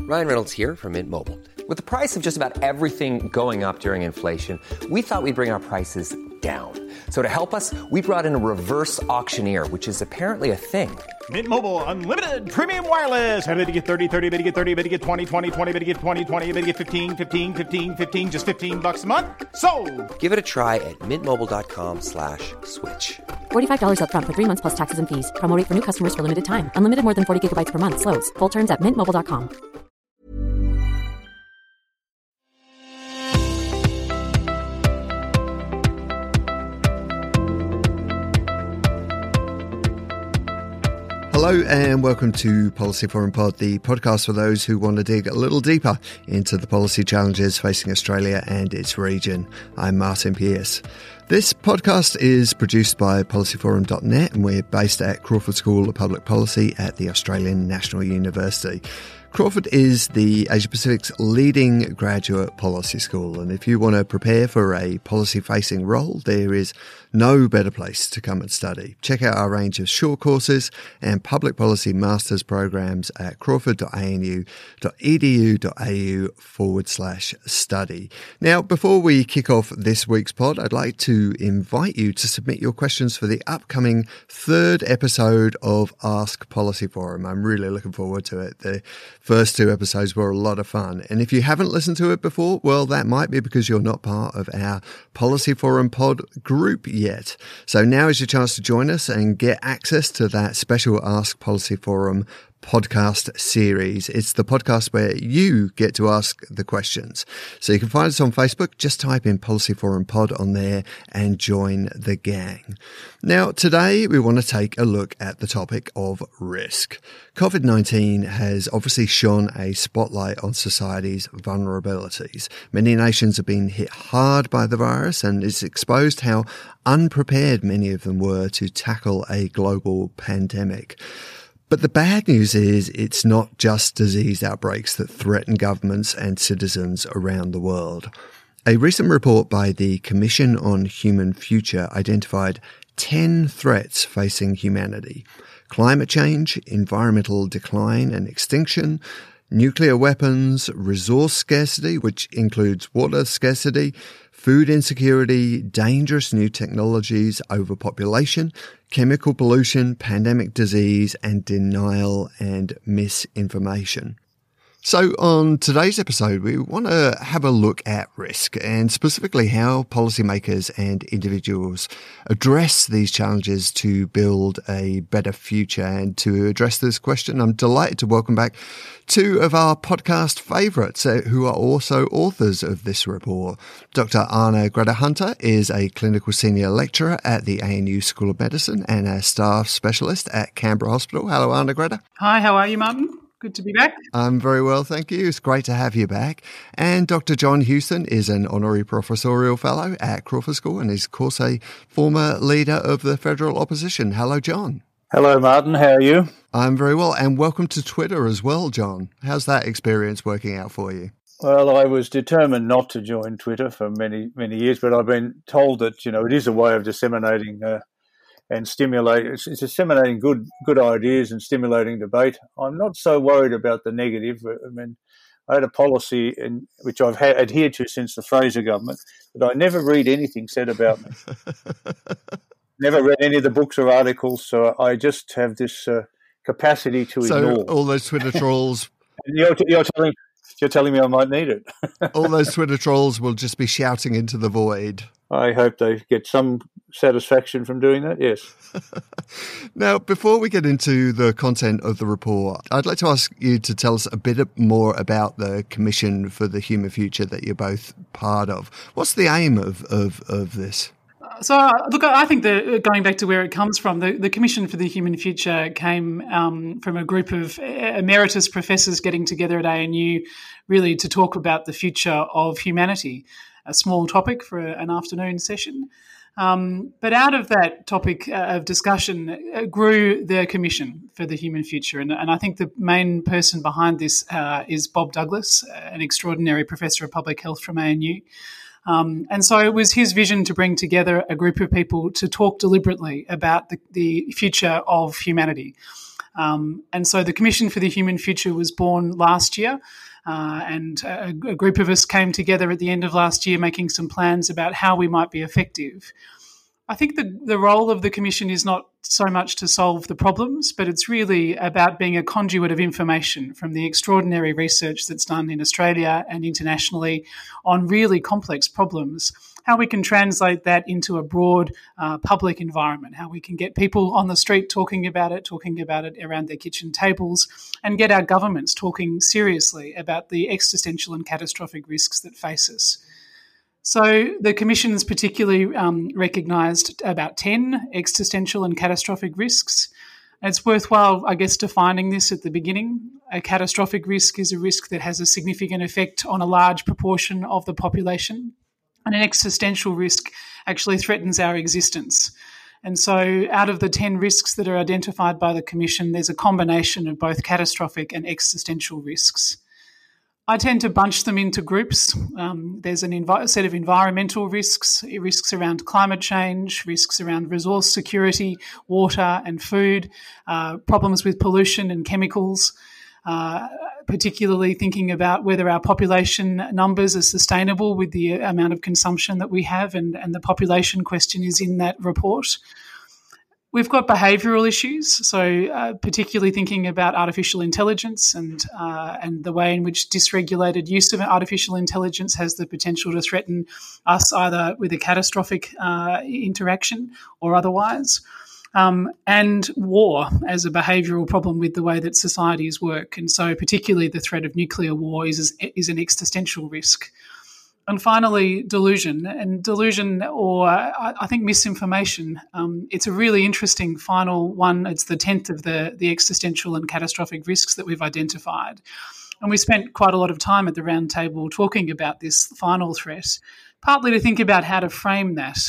Ryan Reynolds here from Mint Mobile. With the price of just about everything going up during inflation, we thought we'd bring our prices down. So to help us, we brought in a reverse auctioneer, which is apparently a thing. Mint Mobile Unlimited Premium Wireless. How to get 30, 30, bit to get 30, bit to get 20, 20, 20, bit to get 20, 20, bit to get 15, 15, 15, 15, just $15 a month? Sold! Give it a try at mintmobile.com/switch. $45 up front for 3 months plus taxes and fees. Promo rate for new customers for limited time. Unlimited more than 40 gigabytes per month. Slows full terms at mintmobile.com. Hello and welcome to Policy Forum Pod, the podcast for those who want to dig a little deeper into the policy challenges facing Australia and its region. I'm Martin Pearce. This podcast is produced by policyforum.net and we're based at Crawford School of Public Policy at the Australian National University. Crawford is the Asia Pacific's leading graduate policy school, and if you want to prepare for a policy-facing role, there is no better place to come and study. Check out our range of short courses and public policy master's programs at crawford.edu.au/study. Now, before we kick off this week's pod, I'd like to invite you to submit your questions for the upcoming third episode of Ask Policy Forum. I'm really looking forward to it. The first two episodes were a lot of fun. And if you haven't listened to it before, well, that might be because you're not part of our Policy Forum pod group yet. So now is your chance to join us and get access to that special Ask Policy Forum podcast series. It's the podcast where you get to ask the questions. So you can find us on Facebook. Just type in Policy Forum Pod on there and join the gang. Now, today we want to take a look at the topic of risk. COVID-19 has obviously shone a spotlight on society's vulnerabilities. Many nations have been hit hard by the virus, and it's exposed how unprepared many of them were to tackle a global pandemic. But the bad news is it's not just disease outbreaks that threaten governments and citizens around the world. A recent report by the Commission on Human Future identified 10 threats facing humanity: climate change, environmental decline and extinction, nuclear weapons, resource scarcity, which includes water scarcity, food insecurity, dangerous new technologies, overpopulation, chemical pollution, pandemic disease, and denial and misinformation. So on today's episode, we want to have a look at risk and specifically how policymakers and individuals address these challenges to build a better future. And to address this question, I'm delighted to welcome back two of our podcast favourites who are also authors of this report. Dr. Anna Greta-Hunter is a clinical senior lecturer at the ANU School of Medicine and a staff specialist at Canberra Hospital. Hello, Anna Greta. Hi, how are you, Martin? Good to be back. I'm very well, thank you. It's great to have you back. And Dr. John Houston is an honorary professorial fellow at Crawford School and is, of course, a former leader of the federal opposition. Hello, John. Hello, Martin. How are you? I'm very well. And welcome to Twitter as well, John. How's that experience working out for you? Well, I was determined not to join Twitter for many, many years, but I've been told that, it is a way of disseminating and it's disseminating good ideas and stimulating debate. I'm not so worried about the negative. I mean, I had a policy which I've adhered to since the Fraser government, that I never read anything said about me. Never read any of the books or articles, so I just have this capacity to ignore. So all those Twitter trolls... You're telling me I might need it. All those Twitter trolls will just be shouting into the void. I hope they get some satisfaction from doing that, yes. Now, before we get into the content of the report, I'd like to ask you to tell us a bit more about the Commission for the Human Future that you're both part of. What's the aim of this? So, look, I think that going back to where it comes from, the Commission for the Human Future came from a group of emeritus professors getting together at ANU really to talk about the future of humanity, a small topic for an afternoon session. But out of that topic of discussion grew the Commission for the Human Future. And I think the main person behind this is Bob Douglas, an extraordinary professor of public health from ANU. And so it was his vision to bring together a group of people to talk deliberately about the future of humanity. And so the Commission for the Human Future was born last year. And a group of us came together at the end of last year making some plans about how we might be effective. I think the role of the Commission is not so much to solve the problems, but it's really about being a conduit of information from the extraordinary research that's done in Australia and internationally on really complex problems, how we can translate that into a broad public environment, how we can get people on the street talking about it around their kitchen tables, and get our governments talking seriously about the existential and catastrophic risks that face us. So the Commission's particularly recognised about 10 existential and catastrophic risks. And it's worthwhile, I guess, defining this at the beginning. A catastrophic risk is a risk that has a significant effect on a large proportion of the population. And an existential risk actually threatens our existence. And so out of the 10 risks that are identified by the Commission, there's a combination of both catastrophic and existential risks. I tend to bunch them into groups. There's a set of environmental risks around climate change, risks around resource security, water and food, problems with pollution and chemicals, particularly thinking about whether our population numbers are sustainable with the amount of consumption that we have, and the population question is in that report. We've got behavioural issues, so particularly thinking about artificial intelligence and the way in which dysregulated use of artificial intelligence has the potential to threaten us either with a catastrophic interaction or otherwise. And war as a behavioural problem with the way that societies work. And so particularly the threat of nuclear war is an existential risk. And finally, delusion. And delusion, or I think misinformation, it's a really interesting final one. It's the 10th of the existential and catastrophic risks that we've identified. And we spent quite a lot of time at the round table talking about this final threat, partly to think about how to frame that.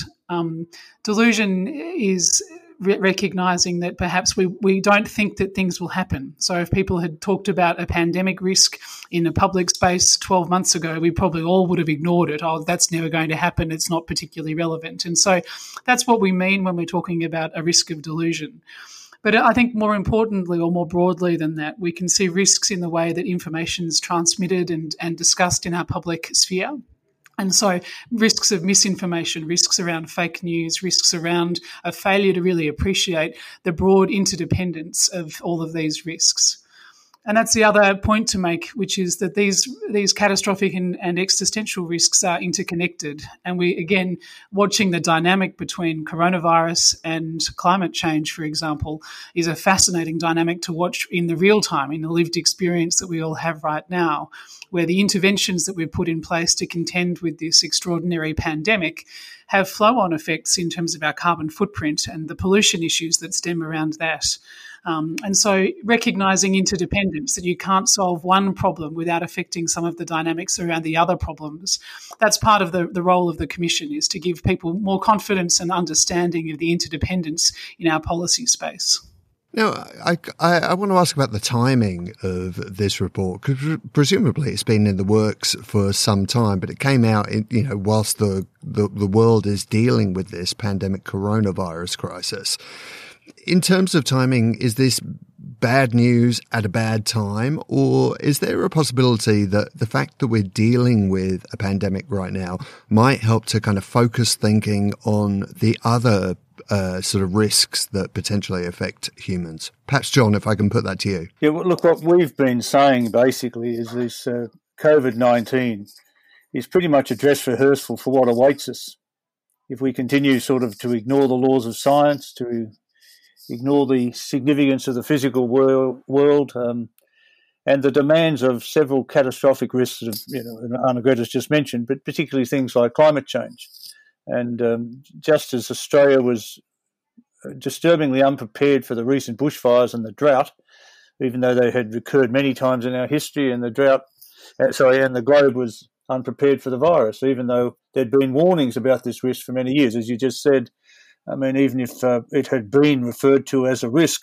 Delusion is recognising that perhaps we don't think that things will happen. So if people had talked about a pandemic risk in a public space 12 months ago, we probably all would have ignored it. Oh, that's never going to happen. It's not particularly relevant. And so that's what we mean when we're talking about a risk of delusion. But I think more importantly, or more broadly than that, we can see risks in the way that information is transmitted and discussed in our public sphere. And so risks of misinformation, risks around fake news, risks around a failure to really appreciate the broad interdependence of all of these risks. And that's the other point to make, which is that these catastrophic and existential risks are interconnected. And we, again, watching the dynamic between coronavirus and climate change, for example, is a fascinating dynamic to watch in the real time, in the lived experience that we all have right now, where the interventions that we've put in place to contend with this extraordinary pandemic have flow-on effects in terms of our carbon footprint and the pollution issues that stem around that. And so recognising interdependence, that you can't solve one problem without affecting some of the dynamics around the other problems, that's part of the role of the Commission, is to give people more confidence and understanding of the interdependence in our policy space. Now, I want to ask about the timing of this report, because presumably it's been in the works for some time, but it came out, whilst the world is dealing with this pandemic coronavirus crisis. In terms of timing, is this bad news at a bad time, or is there a possibility that the fact that we're dealing with a pandemic right now might help to kind of focus thinking on the other sort of risks that potentially affect humans? Perhaps, John, if I can put that to you. Yeah, well, look, what we've been saying basically is this COVID-19 is pretty much a dress rehearsal for what awaits us. If we continue sort of to ignore the laws of science, to ignore the significance of the physical world and the demands of several catastrophic risks that Anna Greta's just mentioned, but particularly things like climate change. And just as Australia was disturbingly unprepared for the recent bushfires and the drought, even though they had recurred many times in our history, and the globe was unprepared for the virus, even though there'd been warnings about this risk for many years, as you just said. I mean, even if it had been referred to as a risk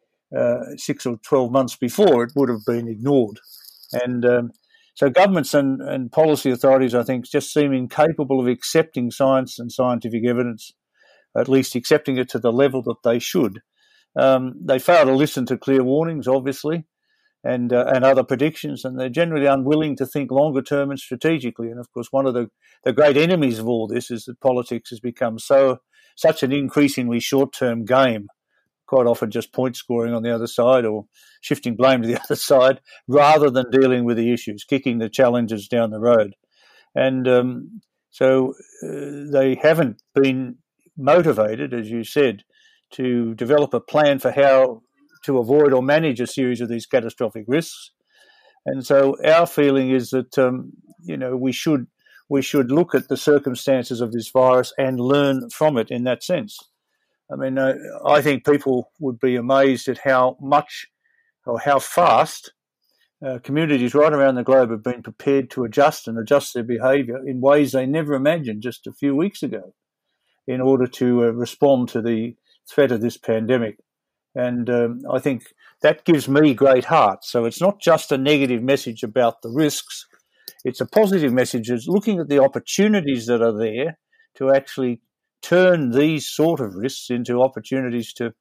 6 or 12 months before, it would have been ignored. And so governments and policy authorities, I think, just seem incapable of accepting science and scientific evidence, at least accepting it to the level that they should. They fail to listen to clear warnings, obviously, and other predictions, and they're generally unwilling to think longer term and strategically. And of course, one of the great enemies of all this is that politics has become such an increasingly short term game, quite often just point scoring on the other side or shifting blame to the other side, rather than dealing with the issues, kicking the challenges down the road. And so they haven't been motivated, as you said, to develop a plan for how to avoid or manage a series of these catastrophic risks. And so our feeling is that we should look at the circumstances of this virus and learn from it in that sense. I mean, I think people would be amazed at how much or how fast communities right around the globe have been prepared to adjust their behaviour in ways they never imagined just a few weeks ago in order to respond to the threat of this pandemic. And I think that gives me great heart. So it's not just a negative message about the risks. It's a positive message. It's looking at the opportunities that are there to actually turn these sort of risks into opportunities to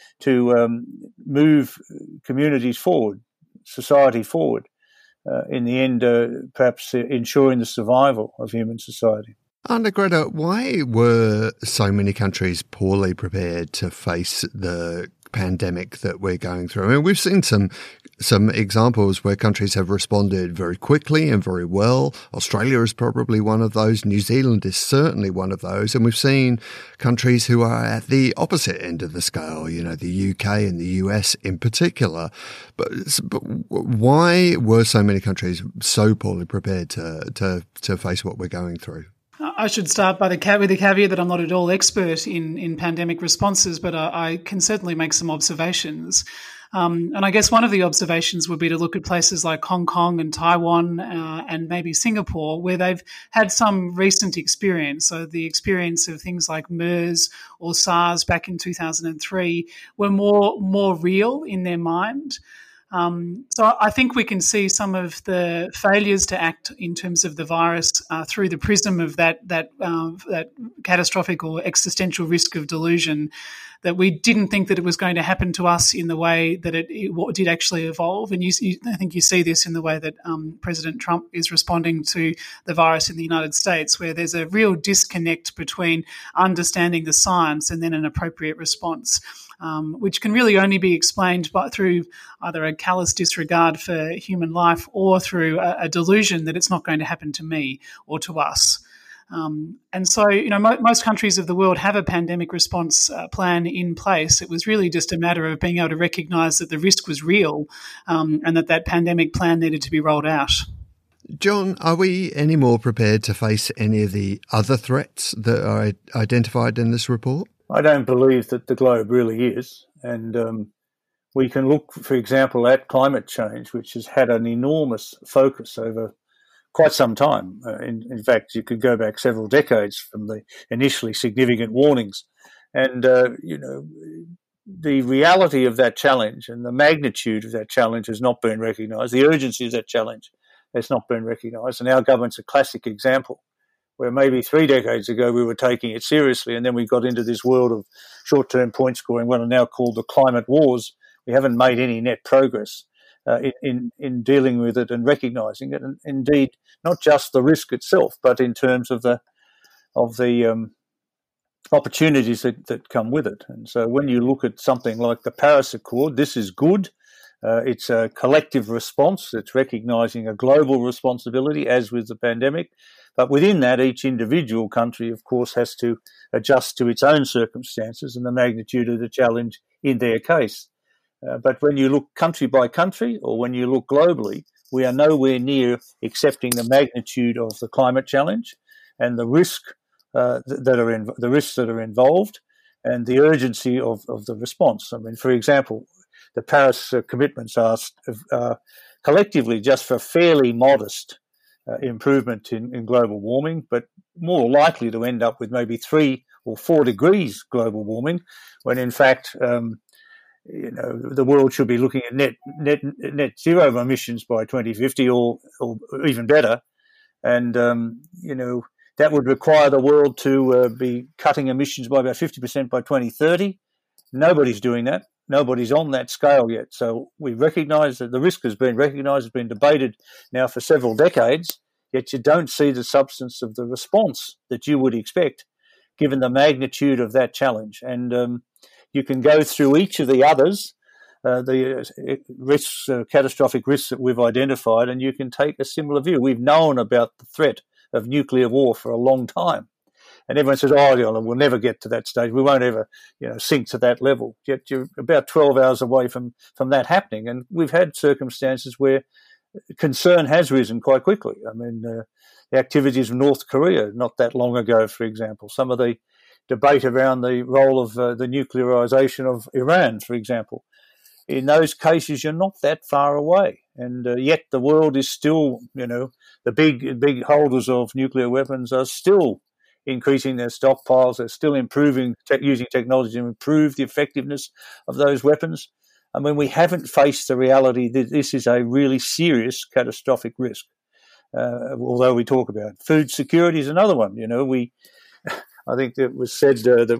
move communities forward, society forward, in the end, perhaps ensuring the survival of human society. And Greta, why were so many countries poorly prepared to face the pandemic that we're going through? I mean, we've seen some examples where countries have responded very quickly and very well. Australia is probably one of those. New Zealand is certainly one of those. And we've seen countries who are at the opposite end of the scale, the UK and the US in particular. But why were so many countries so poorly prepared to face what we're going through? I should start with the caveat that I'm not at all expert in pandemic responses, but I can certainly make some observations. And I guess one of the observations would be to look at places like Hong Kong and Taiwan and maybe Singapore, where they've had some recent experience. So the experience of things like MERS or SARS back in 2003 were more real in their mind. So I think we can see some of the failures to act in terms of the virus through the prism of that catastrophic or existential risk of delusion, that we didn't think that it was going to happen to us in the way that it did actually evolve. And I think you see this in the way that President Trump is responding to the virus in the United States, where there's a real disconnect between understanding the science and then an appropriate response. Which can really only be explained through either a callous disregard for human life or through a delusion that it's not going to happen to me or to us. And so, most countries of the world have a pandemic response plan in place. It was really just a matter of being able to recognise that the risk was real and that pandemic plan needed to be rolled out. John, are we any more prepared to face any of the other threats that are identified in this report? I don't believe that the globe really is. And we can look, for example, at climate change, which has had an enormous focus over quite some time. In fact, you could go back several decades from the initially significant warnings. And, the reality of that challenge and the magnitude of that challenge has not been recognised. The urgency of that challenge has not been recognised. And our government's a classic example, where maybe 3 decades ago we were taking it seriously, and then we got into this world of short-term point scoring, what are now called the climate wars. We haven't made any net progress in dealing with it and recognising it, and indeed not just the risk itself, but in terms of the opportunities that come with it. And so when you look at something like the Paris Accord, this is good. It's a collective response. It's recognising a global responsibility, as with the pandemic. But within that, each individual country, of course, has to adjust to its own circumstances and the magnitude of the challenge in their case. But when you look country by country, or when you look globally, we are nowhere near accepting the magnitude of the climate challenge and the risks that are involved, and the urgency of the response. I mean, for example, the Paris commitments are collectively just for fairly modest improvement in global warming, but more likely to end up with maybe 3 or 4 degrees global warming, when in fact, the world should be looking at net zero emissions by 2050, or even better. And that would require the world to be cutting emissions by about 50% by 2030. Nobody's doing that. Nobody's on that scale yet. So we recognise that the risk has been recognised, has been debated now for several decades, yet you don't see the substance of the response that you would expect given the magnitude of that challenge. And you can go through each of the others, the risks, catastrophic risks that we've identified, and you can take a similar view. We've known about the threat of nuclear war for a long time. And everyone says, we'll never get to that stage. We won't ever, sink to that level. Yet you're about 12 hours away from that happening. And we've had circumstances where concern has risen quite quickly. I mean, the activities of North Korea not that long ago, for example. Some of the debate around the role of the nuclearization of Iran, for example. In those cases, you're not that far away. And yet the world is still, the big holders of nuclear weapons are still increasing their stockpiles. They're still improving, using technology to improve the effectiveness of those weapons. I mean, we haven't faced the reality that this is a really serious catastrophic risk, although we talk about it. Food security is another one. I think it was said that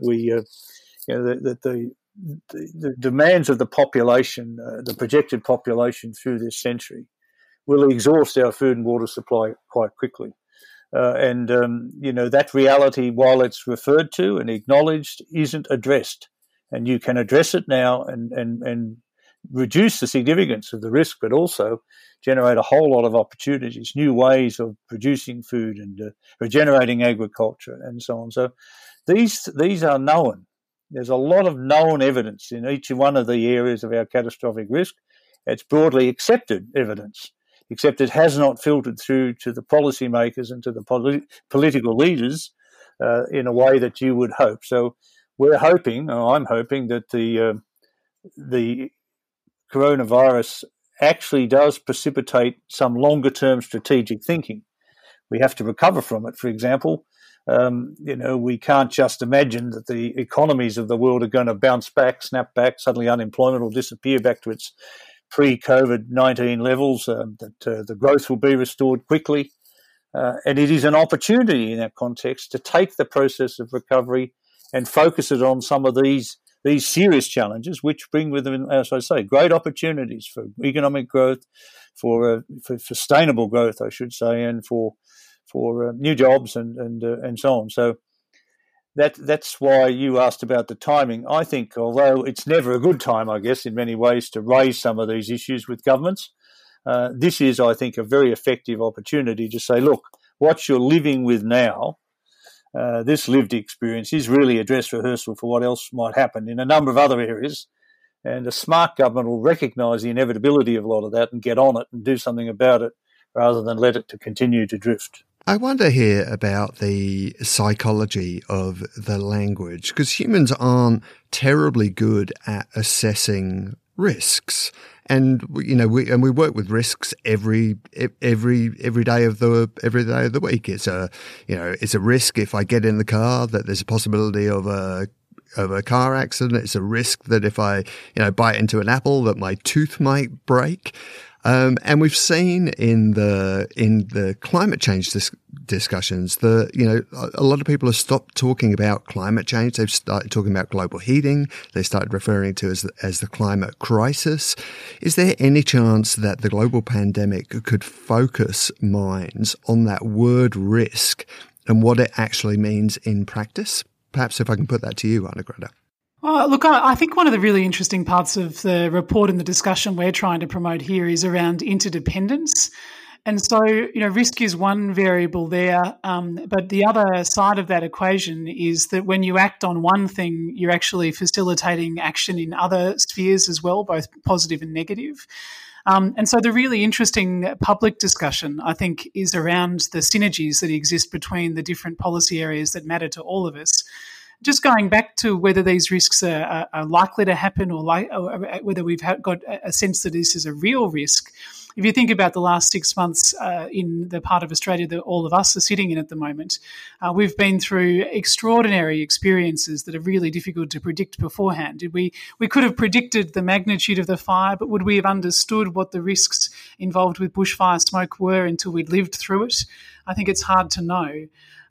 the demands of the population, the projected population through this century, will exhaust our food and water supply quite quickly. That reality, while it's referred to and acknowledged, isn't addressed. And you can address it now and reduce the significance of the risk, but also generate a whole lot of opportunities, new ways of producing food and regenerating agriculture and so on. So these are known. There's a lot of known evidence in each one of the areas of our catastrophic risk. It's broadly accepted evidence, except it has not filtered through to the policymakers and to the political leaders in a way that you would hope. So I'm hoping that the coronavirus actually does precipitate some longer-term strategic thinking. We have to recover from it, for example. We can't just imagine that the economies of the world are going to bounce back, snap back, suddenly unemployment will disappear back to its pre-COVID-19 levels, that the growth will be restored quickly. And it is an opportunity in that context to take the process of recovery and focus it on some of these serious challenges, which bring with them, as I say, great opportunities for economic growth, for sustainable growth, I should say, and for new jobs and so on. So that's why you asked about the timing. I think, although it's never a good time, I guess, in many ways, to raise some of these issues with governments, this is, I think, a very effective opportunity to say, look, what you're living with now, this lived experience is really a dress rehearsal for what else might happen in a number of other areas. And a smart government will recognise the inevitability of a lot of that and get on it and do something about it rather than let it to continue to drift. I wonder here about the psychology of the language, because humans aren't terribly good at assessing risks. And we work with risks every day of the week. It's a risk if I get in the car that there's a possibility of a car accident. It's a risk that if I bite into an apple that my tooth might break. And we've seen in the climate change discussions that, a lot of people have stopped talking about climate change. They've started talking about global heating. They started referring to as the climate crisis. Is there any chance that the global pandemic could focus minds on that word risk and what it actually means in practice? Perhaps if I can put that to you, Arnagretta. Look, I think one of the really interesting parts of the report and the discussion we're trying to promote here is around interdependence. And so, risk is one variable there, but the other side of that equation is that when you act on one thing, you're actually facilitating action in other spheres as well, both positive and negative. And so the really interesting public discussion, I think, is around the synergies that exist between the different policy areas that matter to all of us. Just going back to whether these risks are likely to happen or whether we've got a sense that this is a real risk. If you think about the last 6 months in the part of Australia that all of us are sitting in at the moment, we've been through extraordinary experiences that are really difficult to predict beforehand. We could have predicted the magnitude of the fire, but would we have understood what the risks involved with bushfire smoke were until we'd lived through it? I think it's hard to know.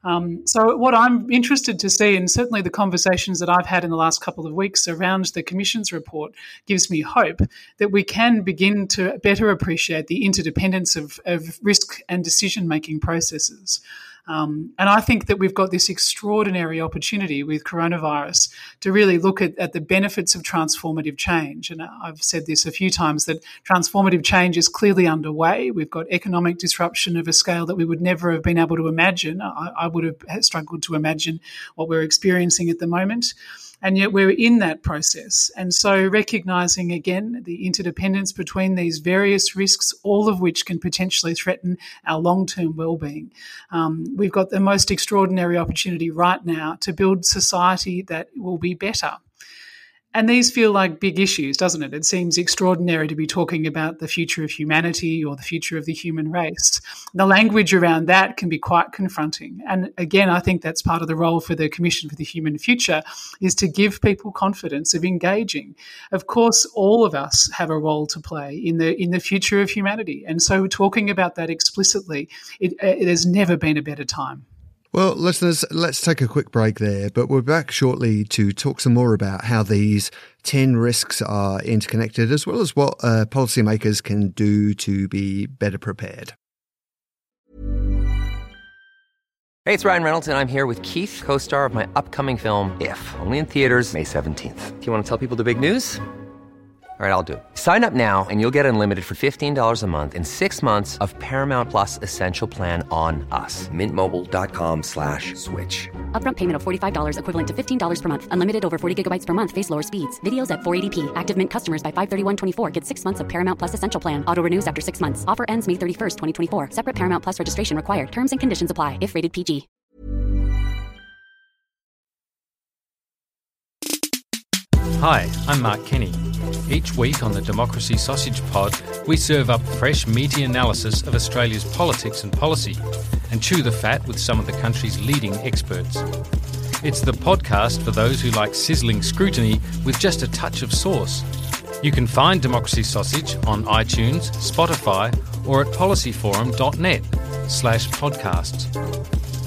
So what I'm interested to see, and certainly the conversations that I've had in the last couple of weeks around the Commission's report, gives me hope that we can begin to better appreciate the interdependence of risk and decision-making processes. And I think that we've got this extraordinary opportunity with coronavirus to really look at the benefits of transformative change. And I've said this a few times, that transformative change is clearly underway. We've got economic disruption of a scale that we would never have been able to imagine. I would have struggled to imagine what we're experiencing at the moment. And yet we're in that process. And so recognising, again, the interdependence between these various risks, all of which can potentially threaten our long-term well-being. We've got the most extraordinary opportunity right now to build society that will be better. And these feel like big issues, doesn't it? It seems extraordinary to be talking about the future of humanity or the future of the human race. The language around that can be quite confronting. And again, I think that's part of the role for the Commission for the Human Future, is to give people confidence of engaging. Of course, all of us have a role to play in the future of humanity. And so talking about that explicitly, it has never been a better time. Well, listeners, let's take a quick break there, but we're back shortly to talk some more about how these 10 risks are interconnected, as well as what policymakers can do to be better prepared. Hey, it's Ryan Reynolds, and I'm here with Keith, co-star of my upcoming film, If, only in theaters May 17th. Do you want to tell people the big news? All right, I'll do it. Sign up now and you'll get unlimited for $15 a month and 6 months of Paramount Plus Essential Plan on us. MintMobile.com/switch. Upfront payment of $45 equivalent to $15 per month. Unlimited over 40 gigabytes per month. Face lower speeds. Videos at 480p. Active Mint customers by 531.24 get 6 months of Paramount Plus Essential Plan. Auto renews after 6 months. Offer ends May 31st, 2024. Separate Paramount Plus registration required. Terms and conditions apply if rated PG. Hi, I'm Mark Kenny. Each week on the Democracy Sausage Pod, we serve up fresh, meaty analysis of Australia's politics and policy and chew the fat with some of the country's leading experts. It's the podcast for those who like sizzling scrutiny with just a touch of sauce. You can find Democracy Sausage on iTunes, Spotify, or at policyforum.net/podcasts.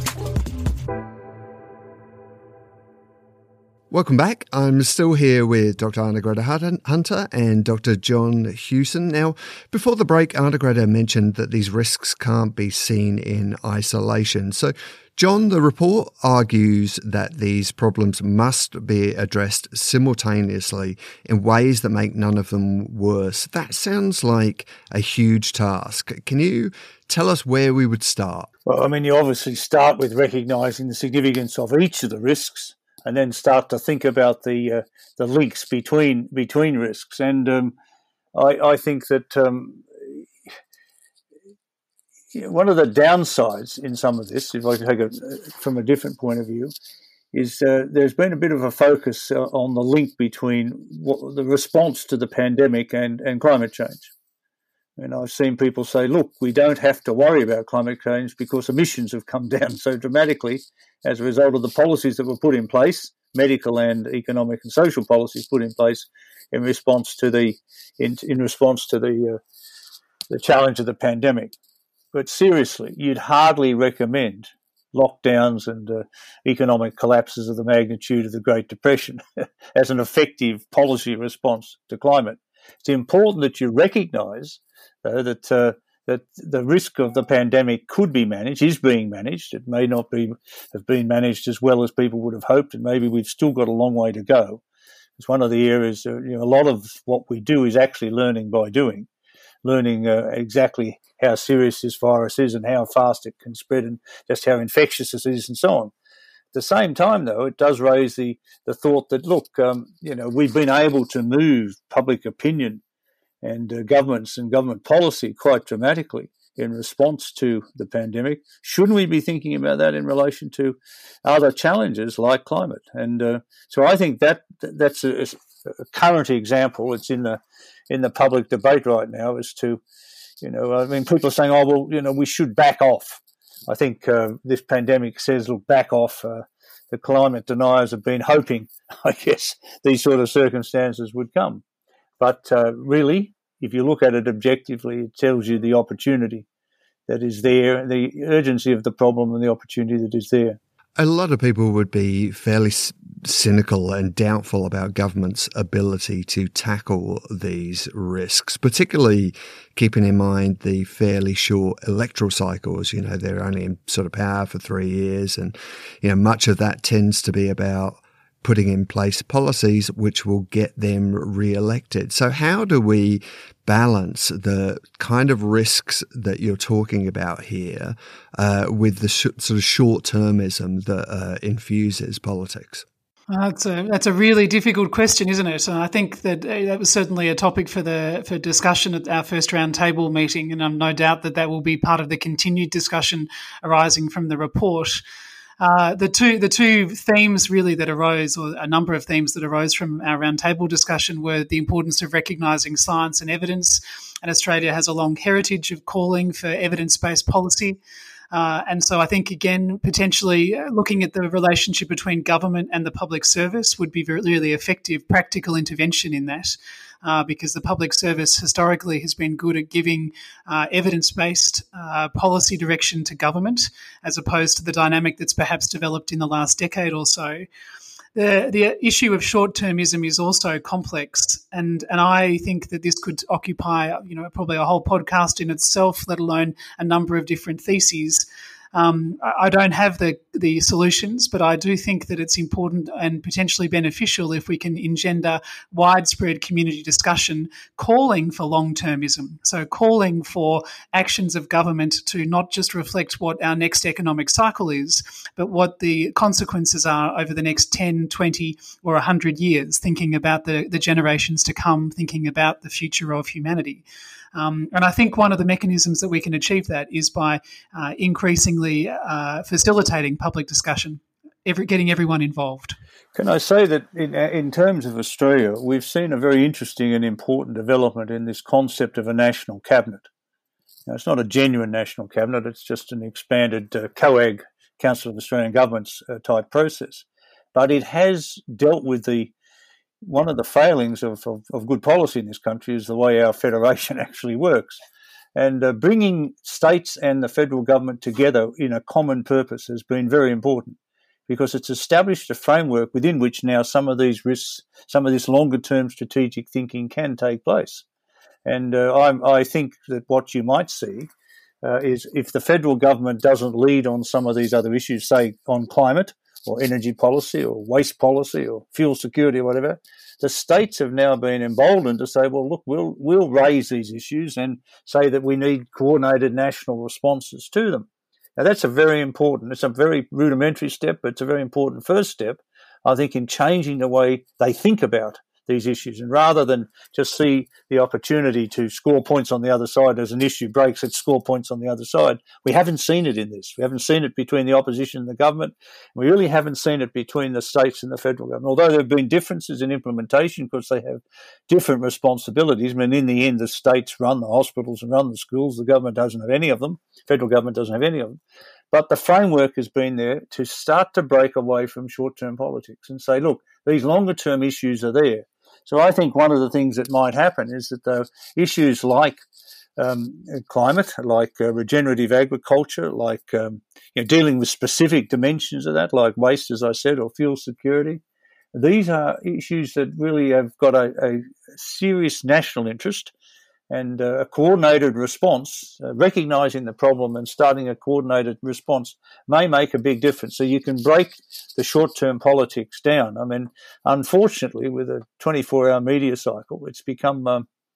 Welcome back. I'm still here with Dr. Arnagretta Hunter and Dr. John Hewson. Now, before the break, Arnagretta mentioned that these risks can't be seen in isolation. So, John, the report argues that these problems must be addressed simultaneously in ways that make none of them worse. That sounds like a huge task. Can you tell us where we would start? Well, I mean, you obviously start with recognising the significance of each of the risks, and then start to think about the links between risks. And I think that one of the downsides in some of this, if I take it from a different point of view, is there's been a bit of a focus on the link between the response to the pandemic and climate change. And I've seen people say, look, we don't have to worry about climate change because emissions have come down so dramatically as a result of the policies that were put in place, medical and economic and social policies put in place in response to the challenge of the pandemic. But seriously, you'd hardly recommend lockdowns and economic collapses of the magnitude of the Great Depression as an effective policy response to climate. It's important that you recognise that the risk of the pandemic could be managed, is being managed. It may not have been managed as well as people would have hoped, and maybe we've still got a long way to go. It's one of the areas, a lot of what we do is actually learning by doing, learning exactly how serious this virus is and how fast it can spread and just how infectious it is and so on. At the same time, though, it does raise the thought that, look, we've been able to move public opinion and governments and government policy quite dramatically in response to the pandemic. Shouldn't we be thinking about that in relation to other challenges like climate? And so I think that's a current example. It's in the public debate right now as to, people are saying, we should back off. I think this pandemic says, look, back off. The climate deniers have been hoping, I guess, these sort of circumstances would come. But really, if you look at it objectively, it tells you the opportunity that is there, the urgency of the problem and the opportunity that is there. A lot of people would be fairly cynical and doubtful about government's ability to tackle these risks, particularly keeping in mind the fairly short electoral cycles. You know, they're only in sort of power for 3 years, and, you know, much of that tends to be about putting in place policies which will get them re-elected. So how do we balance the kind of risks that you're talking about here with the sort of short-termism that infuses politics? That's a really difficult question, isn't it? And I think that was certainly a topic for discussion at our first roundtable meeting, and I'm no doubt that will be part of the continued discussion arising from the report. The two themes really that arose, or a number of themes that arose from our roundtable discussion, were the importance of recognising science and evidence. And Australia has a long heritage of calling for evidence-based policy. And so I think, again, potentially looking at the relationship between government and the public service would be really effective practical intervention in that. Because the public service historically has been good at giving evidence-based policy direction to government, as opposed to the dynamic that's perhaps developed in the last decade or so. The issue of short-termism is also complex, and I think that this could occupy, probably a whole podcast in itself, let alone a number of different theses. I don't have the solutions, but I do think that it's important and potentially beneficial if we can engender widespread community discussion calling for long-termism. So calling for actions of government to not just reflect what our next economic cycle is, but what the consequences are over the next 10, 20 or 100 years, thinking about the generations to come, thinking about the future of humanity. And I think one of the mechanisms that we can achieve that is by increasingly facilitating public discussion, getting everyone involved. Can I say that in terms of Australia, we've seen a very interesting and important development in this concept of a national cabinet. Now, it's not a genuine national cabinet, it's just an expanded COAG, Council of Australian Governments type process. But it has dealt with one of the failings of good policy in this country is the way our federation actually works. And bringing states and the federal government together in a common purpose has been very important, because it's established a framework within which now some of these risks, some of this longer-term strategic thinking can take place. And I think that what you might see is if the federal government doesn't lead on some of these other issues, say on climate, or energy policy, or waste policy, or fuel security, or whatever, the states have now been emboldened to say, well, look, we'll raise these issues and say that we need coordinated national responses to them. Now, that's it's a very rudimentary step, but it's a very important first step, I think, in changing the way they think about these issues. And rather than just see the opportunity to score points on the other side as an issue breaks, let's score points on the other side. We haven't seen it in this. We haven't seen it between the opposition and the government. We really haven't seen it between the states and the federal government. Although there have been differences in implementation because they have different responsibilities. I mean, in the end, the states run the hospitals and run the schools. The government doesn't have any of them. Federal government doesn't have any of them. But the framework has been there to start to break away from short-term politics and say, look, these longer-term issues are there. So I think one of the things that might happen is that the issues like climate, like regenerative agriculture, like dealing with specific dimensions of that, like waste, as I said, or fuel security, these are issues that really have got a serious national interest, and a coordinated response, recognising the problem and starting a coordinated response may make a big difference. So you can break the short-term politics down. I mean, unfortunately, with a 24-hour media cycle, it's become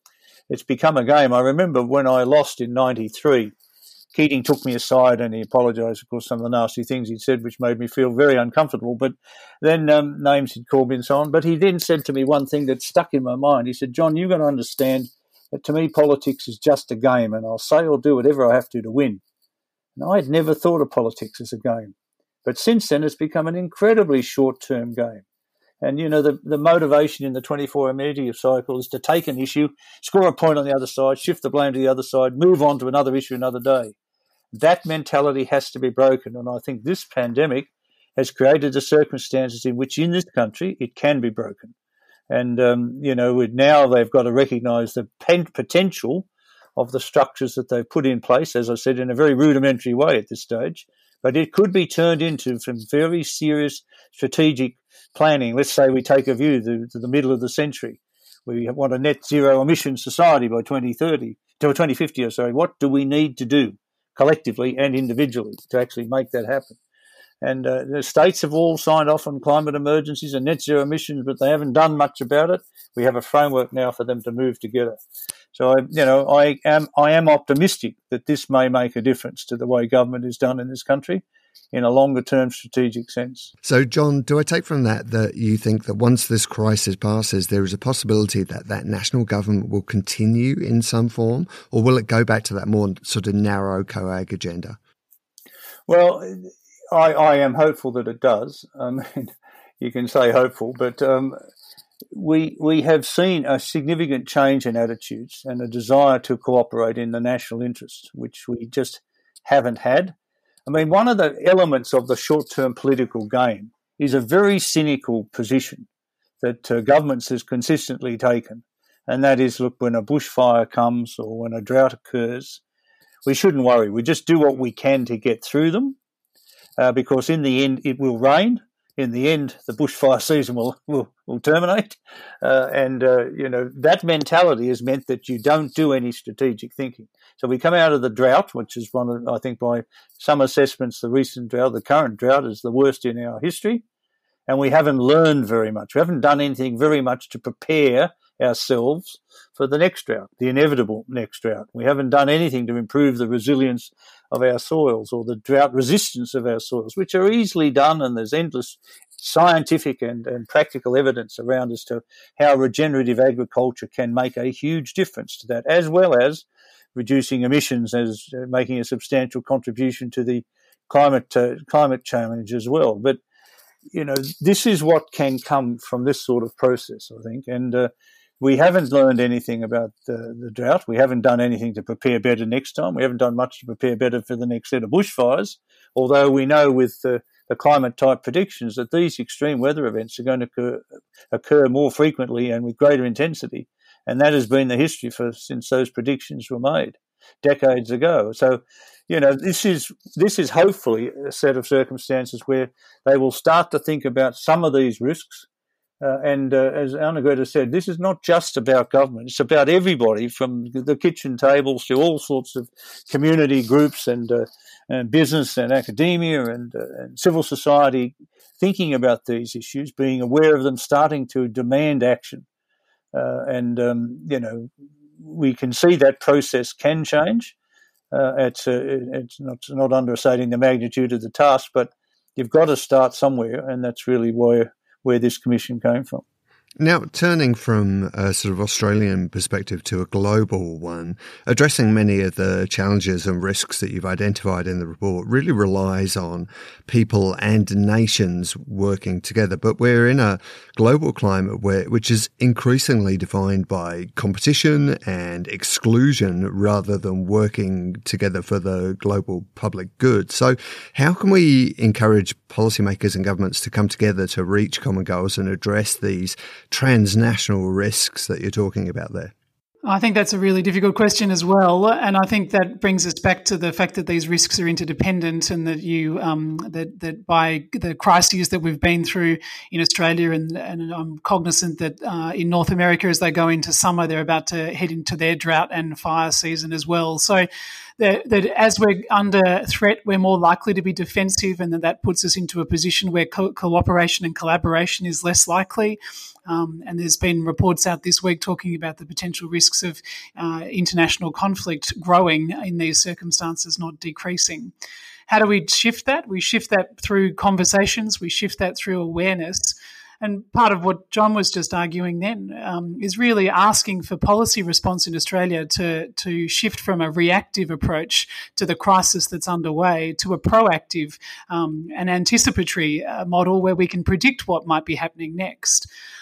a game. I remember when I lost in 93, Keating took me aside and he apologised, of course, some of the nasty things he'd said, which made me feel very uncomfortable. But then names he'd called me and so on. But he then said to me one thing that stuck in my mind. He said, John, you've got to understand that to me politics is just a game, and I'll say or do whatever I have to win. And I'd never thought of politics as a game. But since then, it's become an incredibly short-term game. And, the motivation in the 24-hour media cycle is to take an issue, score a point on the other side, shift the blame to the other side, move on to another issue another day. That mentality has to be broken. And I think this pandemic has created the circumstances in which in this country it can be broken. And, now they've got to recognise the potential of the structures that they've put in place, as I said, in a very rudimentary way at this stage. But it could be turned into some very serious strategic planning. Let's say we take a view to the middle of the century. We want a net zero emission society by 2050. What do we need to do collectively and individually to actually make that happen? And the states have all signed off on climate emergencies and net zero emissions, but they haven't done much about it. We have a framework now for them to move together. So, I am optimistic that this may make a difference to the way government is done in this country in a longer-term strategic sense. So, John, do I take from that you think that once this crisis passes, there is a possibility that national government will continue in some form, or will it go back to that more sort of narrow COAG agenda? Well, I am hopeful that it does. I mean, you can say hopeful, but we have seen a significant change in attitudes and a desire to cooperate in the national interest, which we just haven't had. I mean, one of the elements of the short-term political game is a very cynical position that governments has consistently taken, and that is, look, when a bushfire comes or when a drought occurs, we shouldn't worry. We just do what we can to get through them, because in the end it will rain. In the end, the bushfire season will terminate. That mentality has meant that you don't do any strategic thinking. So we come out of the drought, which is one of, I think by some assessments, the recent drought, the current drought is the worst in our history. And we haven't learned very much. We haven't done anything very much to prepare ourselves for the next drought, the inevitable next drought. We haven't done anything to improve the resilience of our soils or the drought resistance of our soils, which are easily done, and there's endless scientific and practical evidence around as to how regenerative agriculture can make a huge difference to that, as well as reducing emissions as making a substantial contribution to the climate challenge as well. But this is what can come from this sort of process, I think. And we haven't learned anything about the drought. We haven't done anything to prepare better next time. We haven't done much to prepare better for the next set of bushfires, although we know with the climate-type predictions that these extreme weather events are going to occur more frequently and with greater intensity. And that has been the history since those predictions were made decades ago. So, this is hopefully a set of circumstances where they will start to think about some of these risks. As Anna-Greta said, this is not just about government. It's about everybody, from the kitchen tables to all sorts of community groups and business and academia and civil society, thinking about these issues, being aware of them, starting to demand action. We can see that process can change. It's not understating the magnitude of the task, but you've got to start somewhere, and that's really where this commission came from. Now, turning from a sort of Australian perspective to a global one, addressing many of the challenges and risks that you've identified in the report really relies on people and nations working together. But we're in a global climate which is increasingly defined by competition and exclusion rather than working together for the global public good. So how can we encourage policymakers and governments to come together to reach common goals and address these transnational risks that you're talking about there? I think that's a really difficult question as well, and I think that brings us back to the fact that these risks are interdependent, and that that by the crises that we've been through in Australia, and I'm cognizant that in North America, as they go into summer, they're about to head into their drought and fire season as well. So that as we're under threat, we're more likely to be defensive, and that puts us into a position where cooperation and collaboration is less likely. And there's been reports out this week talking about the potential risks of international conflict growing in these circumstances, not decreasing. How do we shift that? We shift that through conversations. We shift that through awareness. And part of what John was just arguing then is really asking for policy response in Australia to shift from a reactive approach to the crisis that's underway to a proactive and anticipatory model where we can predict what might be happening next.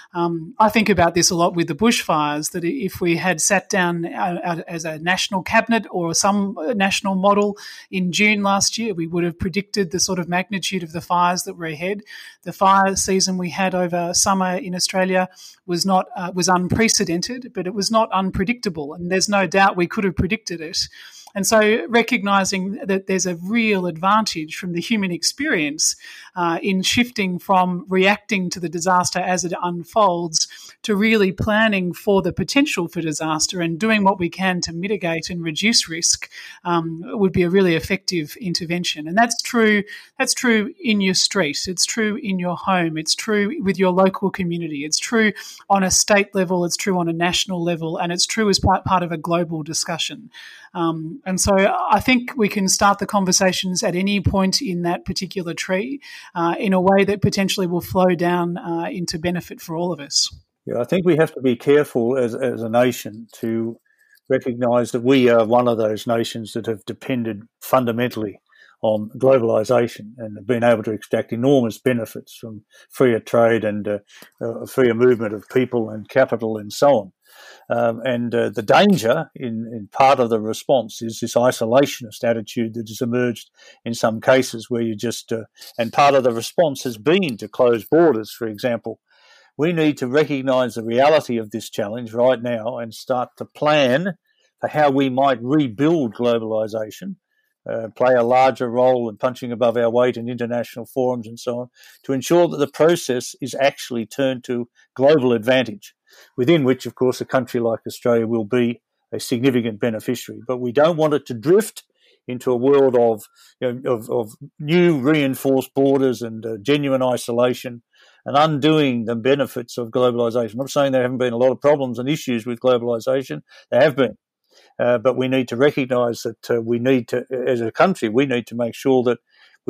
I think about this a lot with the bushfires, that if we had sat down as a national cabinet or some national model in June last year, we would have predicted the sort of magnitude of the fires that were ahead. The fire season we had over summer in Australia was unprecedented, but it was not unpredictable, and there's no doubt we could have predicted it. And so recognising that there's a real advantage from the human experience in shifting from reacting to the disaster as it unfolds to really planning for the potential for disaster and doing what we can to mitigate and reduce risk would be a really effective intervention. And that's true in your street, it's true in your home, it's true with your local community, it's true on a state level, it's true on a national level, and it's true as part of a global discussion. And so I think we can start the conversations at any point in that particular tree in a way that potentially will flow down into benefit for all of us. Yeah, I think we have to be careful as a nation to recognise that we are one of those nations that have depended fundamentally on globalisation and have been able to extract enormous benefits from freer trade and freer movement of people and capital and so on. And the danger in part of the response is this isolationist attitude that has emerged in some cases where you just, and part of the response has been to close borders, for example. We need to recognise the reality of this challenge right now and start to plan for how we might rebuild globalisation, play a larger role in punching above our weight in international forums and so on, to ensure that the process is actually turned to global advantage, within which, of course, a country like Australia will be a significant beneficiary. But we don't want it to drift into a world of new reinforced borders and genuine isolation and undoing the benefits of globalisation. I'm not saying there haven't been a lot of problems and issues with globalisation. There have been. But we need to recognise that we need to, as a country, we need to make sure that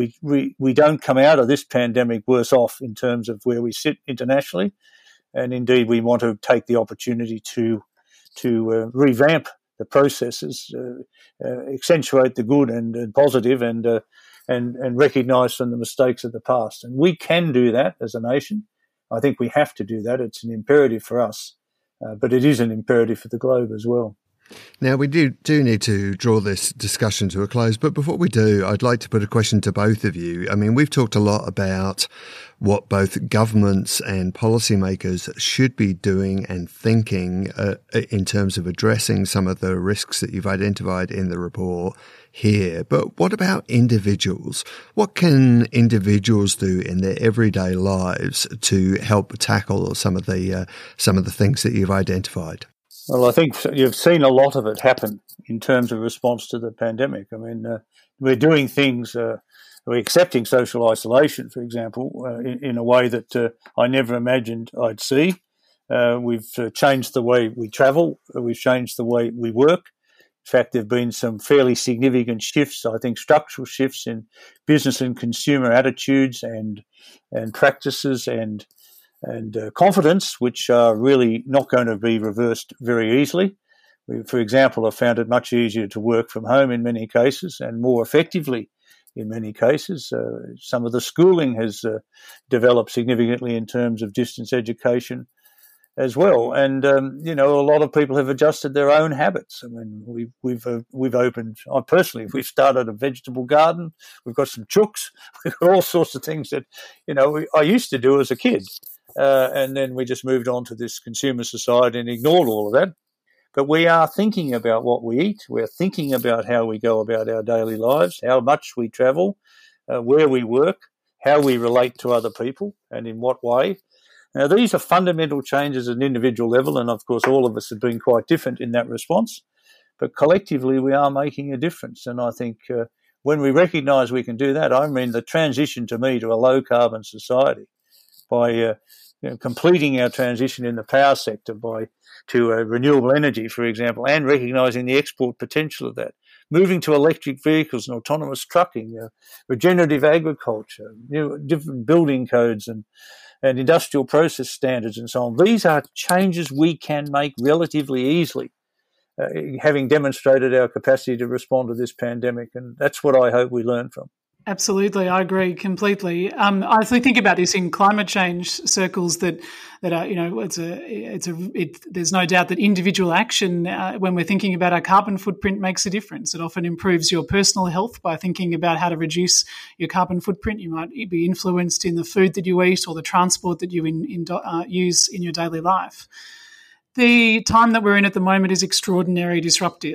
we don't come out of this pandemic worse off in terms of where we sit internationally. And indeed, we want to take the opportunity to revamp the processes, accentuate the good and positive, and recognise from the mistakes of the past. And we can do that as a nation. I think we have to do that. It's an imperative for us, but it is an imperative for the globe as well. Now, we do need to draw this discussion to a close, but before we do, I'd like to put a question to both of you. I mean, we've talked a lot about what both governments and policymakers should be doing and thinking in terms of addressing some of the risks that you've identified in the report here. But what about individuals? What can individuals do in their everyday lives to help tackle some of the things that you've identified? Well, I think you've seen a lot of it happen in terms of response to the pandemic. I mean, we're doing things, we're accepting social isolation, for example, in a way that I never imagined I'd see. We've changed the way we travel. We've changed the way we work. In fact, there have been some fairly significant shifts, I think structural shifts in business and consumer attitudes and practices and confidence, which are really not going to be reversed very easily. We, for example, have found it much easier to work from home in many cases and more effectively in many cases. Some of the schooling has developed significantly in terms of distance education as well. And, a lot of people have adjusted their own habits. I mean, we've opened, we've started a vegetable garden. We've got some chooks. We've got all sorts of things that, I used to do as a kid. And then we just moved on to this consumer society and ignored all of that. But we are thinking about what we eat. We're thinking about how we go about our daily lives, how much we travel, where we work, how we relate to other people, and in what way. Now, these are fundamental changes at an individual level, and of course all of us have been quite different in that response. But collectively we are making a difference. And I think when we recognise we can do that, I mean the transition to me to a low-carbon society by completing our transition in the power sector to renewable energy, for example, and recognising the export potential of that, moving to electric vehicles and autonomous trucking, regenerative agriculture, different building codes and industrial process standards and so on. These are changes we can make relatively easily, having demonstrated our capacity to respond to this pandemic, and that's what I hope we learn from. Absolutely, I agree completely. I think about this in climate change circles that are, there's no doubt that individual action when we're thinking about our carbon footprint makes a difference. It often improves your personal health by thinking about how to reduce your carbon footprint. You might be influenced in the food that you eat or the transport that you use in your daily life. The time that we're in at the moment is extraordinarily disruptive.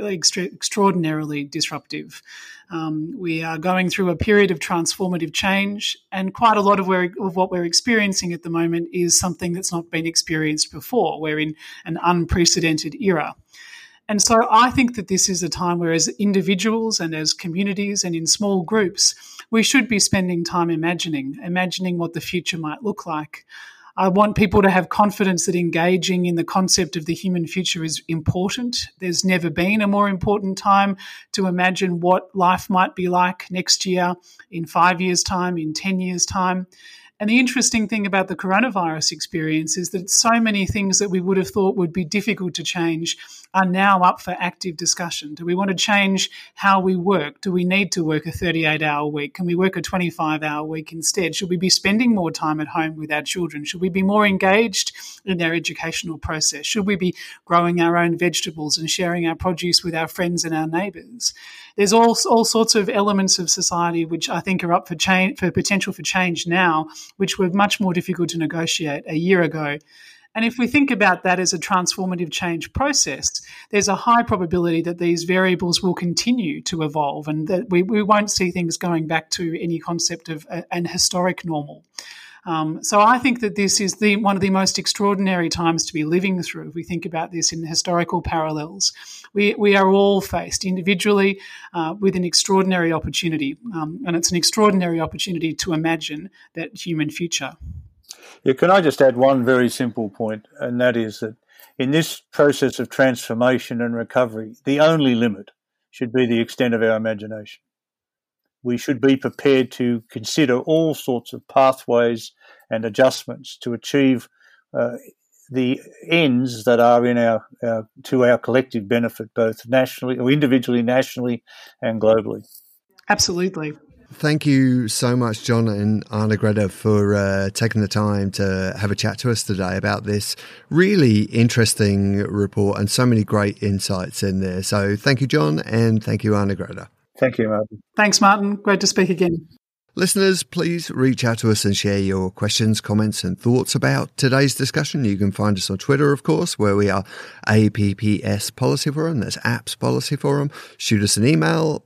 We are going through a period of transformative change, and quite a lot of what we're experiencing at the moment is something that's not been experienced before. We're in an unprecedented era. And so I think that this is a time where, as individuals and as communities and in small groups, we should be spending time imagining what the future might look like. I want people to have confidence that engaging in the concept of the human future is important. There's never been a more important time to imagine what life might be like next year, in 5 years' time, in 10 years' time. And the interesting thing about the coronavirus experience is that so many things that we would have thought would be difficult to change are now up for active discussion. Do we want to change how we work? Do we need to work a 38-hour week? Can we work a 25-hour week instead? Should we be spending more time at home with our children? Should we be more engaged in their educational process? Should we be growing our own vegetables and sharing our produce with our friends and our neighbours? There's all sorts of elements of society which I think are up for potential for change now, which were much more difficult to negotiate a year ago. And if we think about that as a transformative change process, there's a high probability that these variables will continue to evolve and that we won't see things going back to any concept of an historic normal. So I think that this is one of the most extraordinary times to be living through. If we think about this in historical parallels, we are all faced individually with an extraordinary opportunity, and it's an extraordinary opportunity to imagine that human future. Yeah, can I just add one very simple point, and that is that in this process of transformation and recovery, the only limit should be the extent of our imagination. We should be prepared to consider all sorts of pathways and adjustments to achieve the ends that are in to our collective benefit, both nationally or individually, nationally, and globally. Absolutely. Thank you so much, John and Arne-Grethe, for taking the time to have a chat to us today about this really interesting report and so many great insights in there. So thank you, John, and thank you, Arne-Grethe. Thank you, Martin. Thanks, Martin. Great to speak again. Listeners, please reach out to us and share your questions, comments and thoughts about today's discussion. You can find us on Twitter, of course, where we are APPS Policy Forum. That's Apps Policy Forum. Shoot us an email,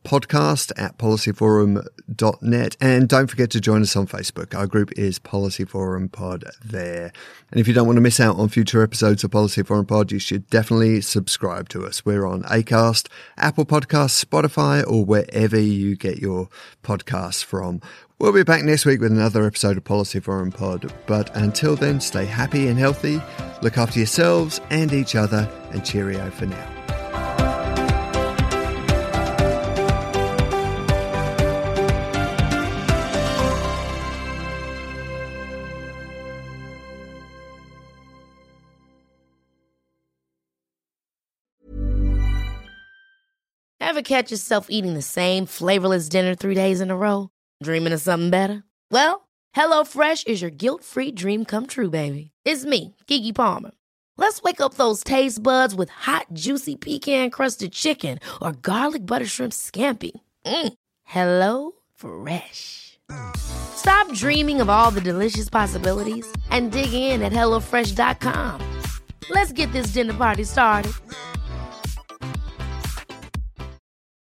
podcast@policyforum.net. And don't forget to join us on Facebook. Our group is Policy Forum Pod there. And if you don't want to miss out on future episodes of Policy Forum Pod, you should definitely subscribe to us. We're on Acast, Apple Podcasts, Spotify, or wherever you get your podcasts from. We'll be back next week with another episode of Policy Forum Pod. But until then, stay happy and healthy, look after yourselves and each other, and cheerio for now. Ever catch yourself eating the same flavorless dinner 3 days in a row? Dreaming of something better? Well, HelloFresh is your guilt-free dream come true, baby. It's me, Keke Palmer. Let's wake up those taste buds with hot, juicy pecan-crusted chicken or garlic butter shrimp scampi. Hello Fresh. Stop dreaming of all the delicious possibilities and dig in at HelloFresh.com. Let's get this dinner party started.